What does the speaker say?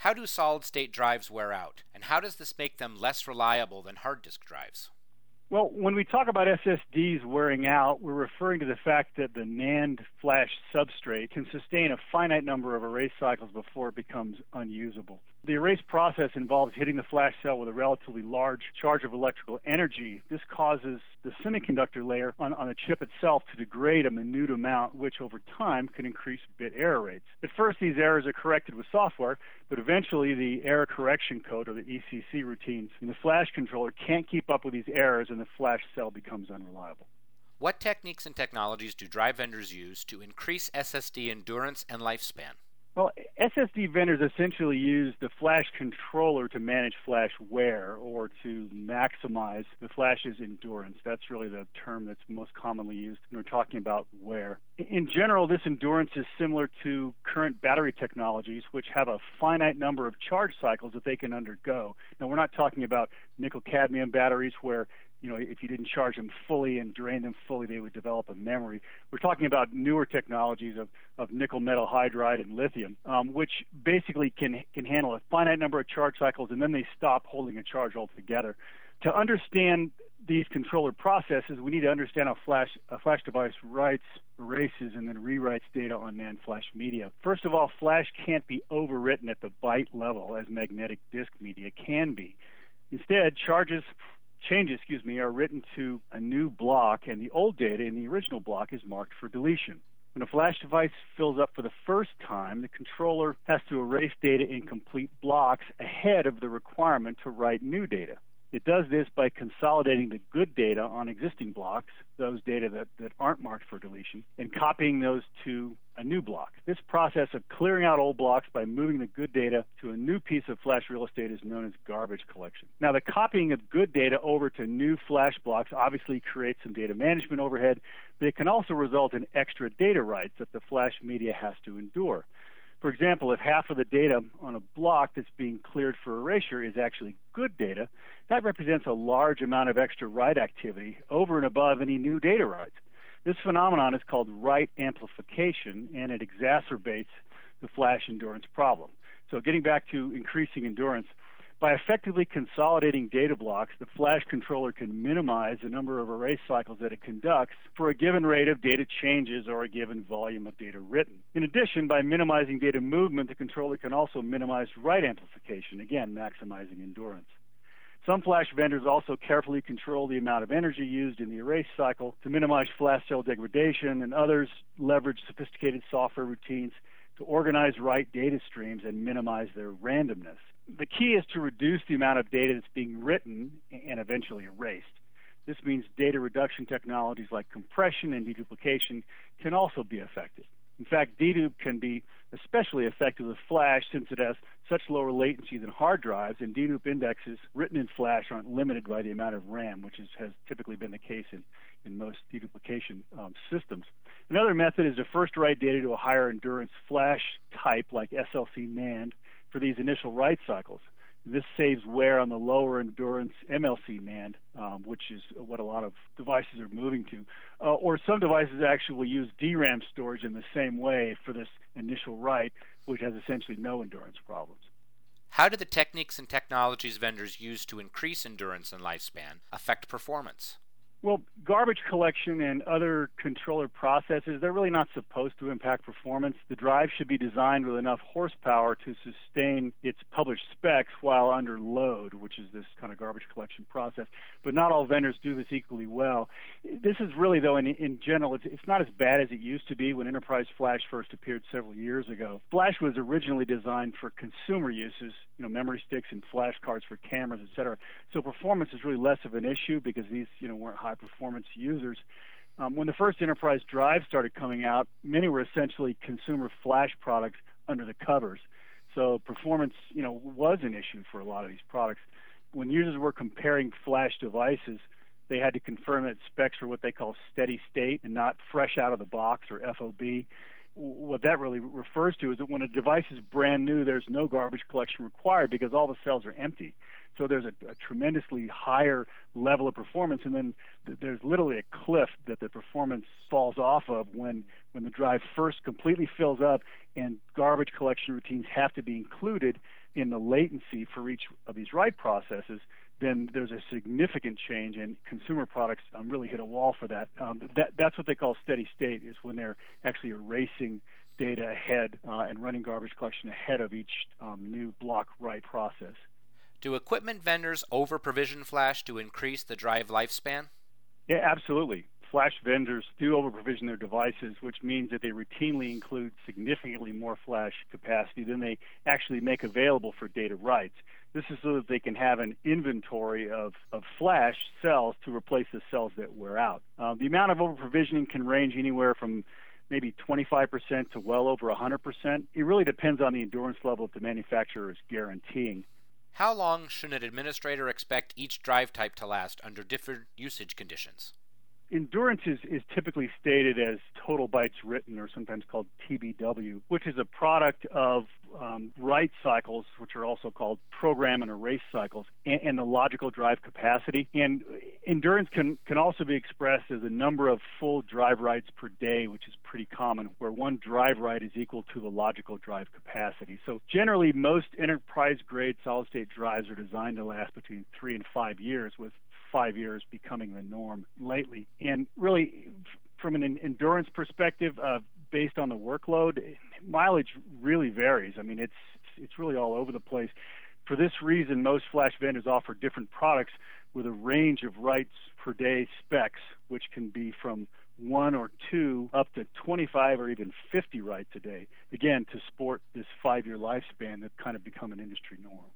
How do solid-state drives wear out, and how does this make them less reliable than hard disk drives? Well, when we talk about SSDs wearing out, we're referring to the fact that the NAND flash substrate can sustain a finite number of erase cycles before it becomes unusable. The erase process involves hitting the flash cell with a relatively large charge of electrical energy. This causes the semiconductor layer on the chip itself to degrade a minute amount, which over time can increase bit error rates. At first, these errors are corrected with software, but eventually the error correction code, or the ECC routines, in the flash controller can't keep up with these errors and the flash cell becomes unreliable. What techniques and technologies do drive vendors use to increase SSD endurance and lifespan? Well, SSD vendors essentially use the flash controller to manage flash wear or to maximize the flash's endurance. That's really the term that's most commonly used when we're talking about wear. In general, this endurance is similar to current battery technologies, which have a finite number of charge cycles that they can undergo. Now, we're not talking about nickel-cadmium batteries where if you didn't charge them fully and drain them fully, they would develop a memory. We're talking about newer technologies of nickel metal hydride and lithium, which basically can handle a finite number of charge cycles, and then they stop holding a charge altogether. To understand these controller processes, we need to understand how a flash device writes, erases, and then rewrites data on NAND flash media. First of all, flash can't be overwritten at the byte level as magnetic disk media can be. Instead, changes are written to a new block, and the old data in the original block is marked for deletion. When a flash device fills up for the first time, the controller has to erase data in complete blocks ahead of the requirement to write new data. It does this by consolidating the good data on existing blocks, those data that aren't marked for deletion, and copying those to a new block. This process of clearing out old blocks by moving the good data to a new piece of flash real estate is known as garbage collection. Now, the copying of good data over to new flash blocks obviously creates some data management overhead, but it can also result in extra data writes that the flash media has to endure. For example, if half of the data on a block that's being cleared for erasure is actually good data, that represents a large amount of extra write activity over and above any new data writes. This phenomenon is called write amplification, and it exacerbates the flash endurance problem. So getting back to increasing endurance, by effectively consolidating data blocks, the flash controller can minimize the number of erase cycles that it conducts for a given rate of data changes or a given volume of data written. In addition, by minimizing data movement, the controller can also minimize write amplification, again, maximizing endurance. Some flash vendors also carefully control the amount of energy used in the erase cycle to minimize flash cell degradation, and others leverage sophisticated software routines to organize write data streams and minimize their randomness. The key is to reduce the amount of data that's being written and eventually erased. This means data reduction technologies like compression and deduplication can also be effective. In fact, dedupe can be especially effective with flash since it has such lower latency than hard drives, and dedupe indexes written in flash aren't limited by the amount of RAM, which has typically been the case in most deduplication systems. Another method is to first write data to a higher endurance flash type like SLC NAND for these initial write cycles. This saves wear on the lower endurance MLC NAND, which is what a lot of devices are moving to. Or some devices actually use DRAM storage in the same way for this initial write, which has essentially no endurance problems. How do the techniques and technologies vendors use to increase endurance and lifespan affect performance? Well, garbage collection and other controller processes, they're really not supposed to impact performance. The drive should be designed with enough horsepower to sustain its published specs while under load, which is this kind of garbage collection process. But not all vendors do this equally well. This is really, though, in general, it's not as bad as it used to be when Enterprise Flash first appeared several years ago. Flash was originally designed for consumer uses, memory sticks and flash cards for cameras, etc. So performance is really less of an issue because these, weren't high-performance users. When the first enterprise drives started coming out, many were essentially consumer flash products under the covers. So performance, was an issue for a lot of these products. When users were comparing flash devices, they had to confirm that specs were what they call steady state and not fresh out of the box, or FOB. what that really refers to is that when a device is brand new, there's no garbage collection required because all the cells are empty. So there's a tremendously higher level of performance, and then there's literally a cliff that the performance falls off of when the drive first completely fills up, and garbage collection routines have to be included in the latency for each of these write processes. Then there's a significant change, and consumer products really hit a wall for that. That's what they call steady state, is when they're actually erasing data ahead and running garbage collection ahead of each new block write process. Do equipment vendors over-provision flash to increase the drive lifespan? Yeah, absolutely. Flash vendors do over-provision their devices, which means that they routinely include significantly more flash capacity than they actually make available for data writes. This is so that they can have an inventory of flash cells to replace the cells that wear out. The amount of over-provisioning can range anywhere from maybe 25% to well over 100%. It really depends on the endurance level that the manufacturer is guaranteeing. How long should an administrator expect each drive type to last under different usage conditions? Endurance is typically stated as total bytes written, or sometimes called TBW, which is a product of write cycles, which are also called program and erase cycles, and the logical drive capacity. And endurance can also be expressed as a number of full drive writes per day, which is pretty common, where one drive write is equal to the logical drive capacity. So generally, most enterprise-grade solid-state drives are designed to last between 3 and 5 years, with 5 years becoming the norm lately. And really, from an endurance perspective, based on the workload, mileage really varies. I mean, it's really all over the place. For this reason, most flash vendors offer different products with a range of writes per day specs, which can be from 1 or 2 up to 25 or even 50 writes a day, again, to support this 5-year lifespan that's kind of become an industry norm.